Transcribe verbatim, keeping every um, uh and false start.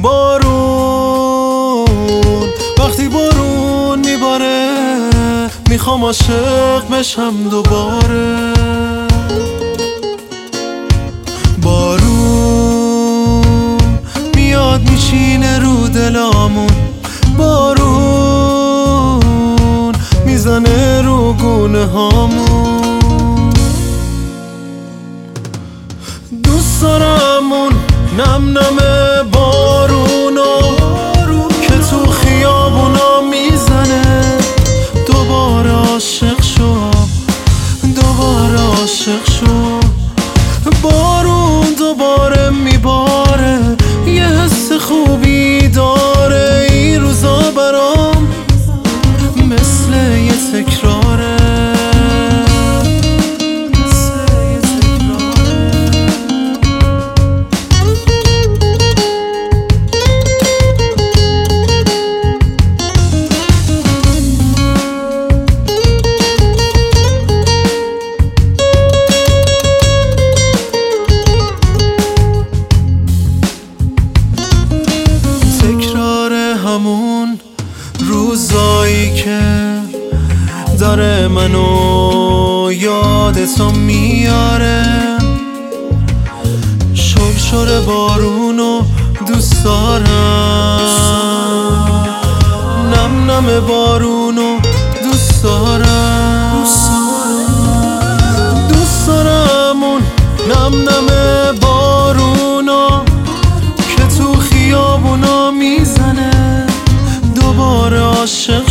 بارون وقتی بارون میباره میخوام عاشق بشم دوباره. بارون میاد میشینه رو دلامون، بارون میزنه رو گونه هامون. دوست دارمون نم نم بارونو که تو خیابونا میزنه. دوباره عاشق شو، دوباره عاشق شو. بارون دوباره میباره، یه حس خوبی داره. این روزا برام مثل یه تکراره، همون روزایی که داره منو یادتو میاره. شرشر بارونو دوست دارم، نم نم بارونو دوست دارم. دوست دارم اون نم نم بارونو که تو خیابونا میزنه. دوباره عاشق